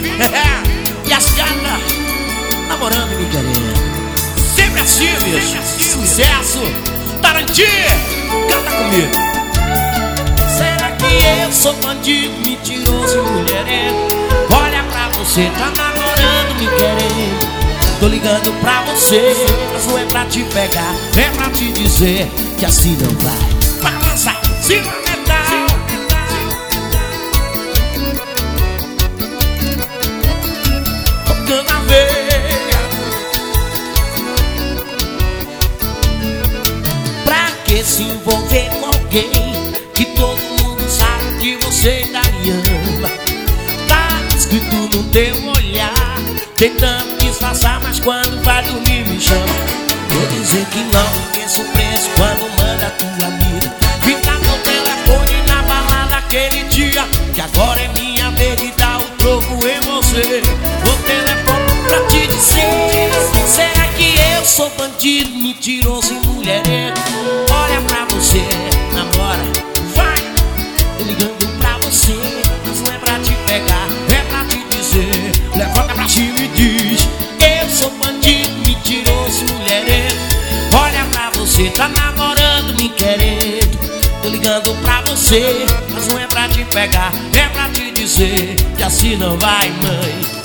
E as gatas namorando e me querendo. Sempre assim, bicho. Sucesso. Tarantino, canta comigo. Será que eu sou bandido, mentiroso e mulherengo? Olha pra você, tá namorando, me querendo. Tô ligando pra você, mas não é pra te pegar, é pra te dizer que assim não vai. Balança, cima metal. Tocando a veia. Pra que se envolver com alguém que todo mundo sabe que você ainda me ama? Tá escrito no teu olhar, tentando disfarçar, mas quando vai dormir me chama. Vou dizer que não, esqueço o preço quando manda tua amiga fica no telefone na balada aquele dia, que agora é minha vez de dar o troco em você. Vou telefone pra te dizer, será que eu sou bandido, mentiroso e mulherengo? Olha pra você, namora, vai. Tô ligando pra você, mas não é pra te pegar, é pra te dizer. Levanta pra cima e diz, eu sou bandido, mentiroso, mulherengo. Olha pra você, tá namorando, me querendo. Tô ligando pra você, mas não é pra te pegar, é pra te dizer que assim não vai, mãe.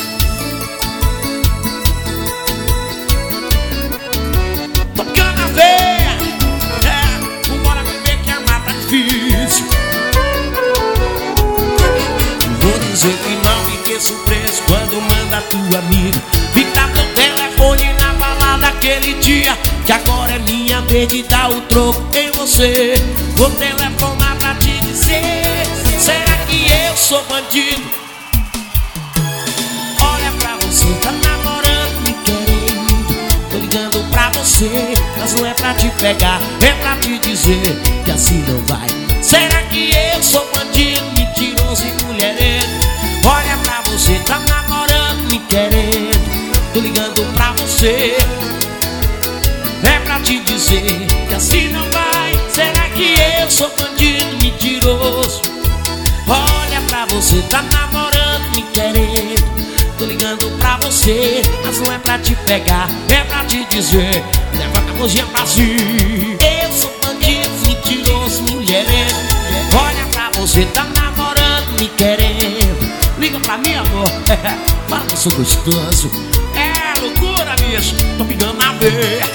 Tocando a veia, bora beber que amar tá difícil. Vou dizer que não, esqueço o preço quando manda a tua amiga fica no telefone na balada aquele dia, que agora é minha vez de dar o troco em você. Vou telefonar pra te dizer, será que eu sou bandido? Olha pra você, tá namorando, me querendo. Tô ligando pra você, mas não é pra te pegar, é pra te dizer que assim não vai. Será que eu sou bandido, mentiroso e mulherengo? Olha pra você, tá namorando, me querendo. Tô ligando pra você, é pra te dizer que assim não vai. Será que eu sou bandido, mentiroso? Olha pra você, tá namorando, me querendo. Tô ligando pra você, mas não é pra te pegar, é pra te dizer. Levanta a mãozinha pra cima. Eu sou bandido, mentiroso, mulherengo. Olha pra você, tá namorando, me querendo. Liga pra mim, amor. Fala que eu sou gostoso. É loucura, bicho. Tô pegando na veia.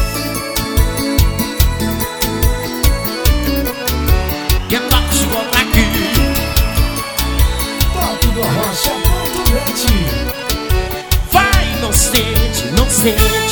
Que é papo se encontra aqui. Toque do Rocha.net. Vai, inocente, inocente.